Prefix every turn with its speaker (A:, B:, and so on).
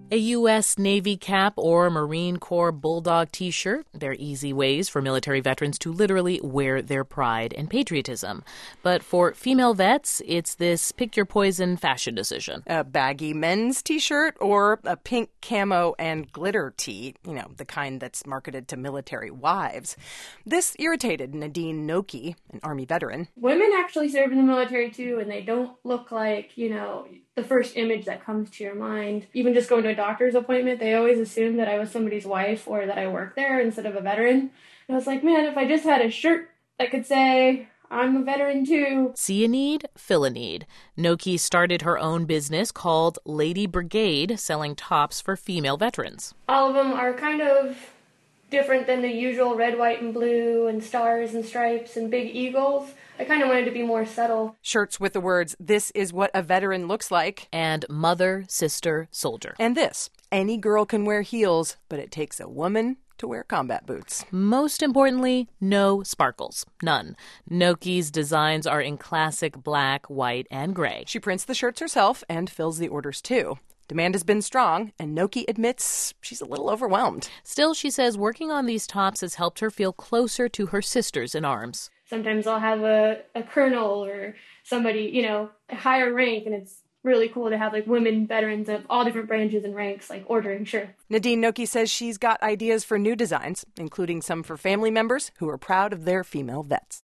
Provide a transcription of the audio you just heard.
A: A U.S. Navy cap or Marine Corps Bulldog t-shirt. They're easy ways for military veterans to literally wear their pride and patriotism. But for female vets, it's this pick-your-poison fashion decision.
B: A baggy men's t-shirt or a pink camo and glitter tee, the kind that's marketed to military wives. This irritated Nadine Noki, an Army veteran.
C: Women actually serve in the military too, and they don't look like, the first image that comes to your mind. Even just going to a doctor's appointment, they always assume that I was somebody's wife or that I work there instead of a veteran. And I was like, man, if I just had a shirt that could say, I'm a veteran too.
A: See a need, fill a need. Noki started her own business called Lady Brigade, selling tops for female veterans.
C: All of them are kind of different than the usual red, white, and blue and stars and stripes and big eagles. I kind of wanted to be more subtle.
B: Shirts with the words, "This is what a veteran looks like."
A: And mother, sister, soldier.
B: And this, any girl can wear heels, but it takes a woman to wear combat boots.
A: Most importantly, no sparkles. None. Noki's designs are in classic black, white, and gray.
B: She prints the shirts herself and fills the orders too. Demand has been strong, and Noki admits she's a little overwhelmed.
A: Still, she says working on these tops has helped her feel closer to her sisters in arms.
C: Sometimes I'll have a colonel or somebody, a higher rank, and it's really cool to have women veterans of all different branches and ranks ordering shirts.
B: Nadine Noki says she's got ideas for new designs, including some for family members who are proud of their female vets.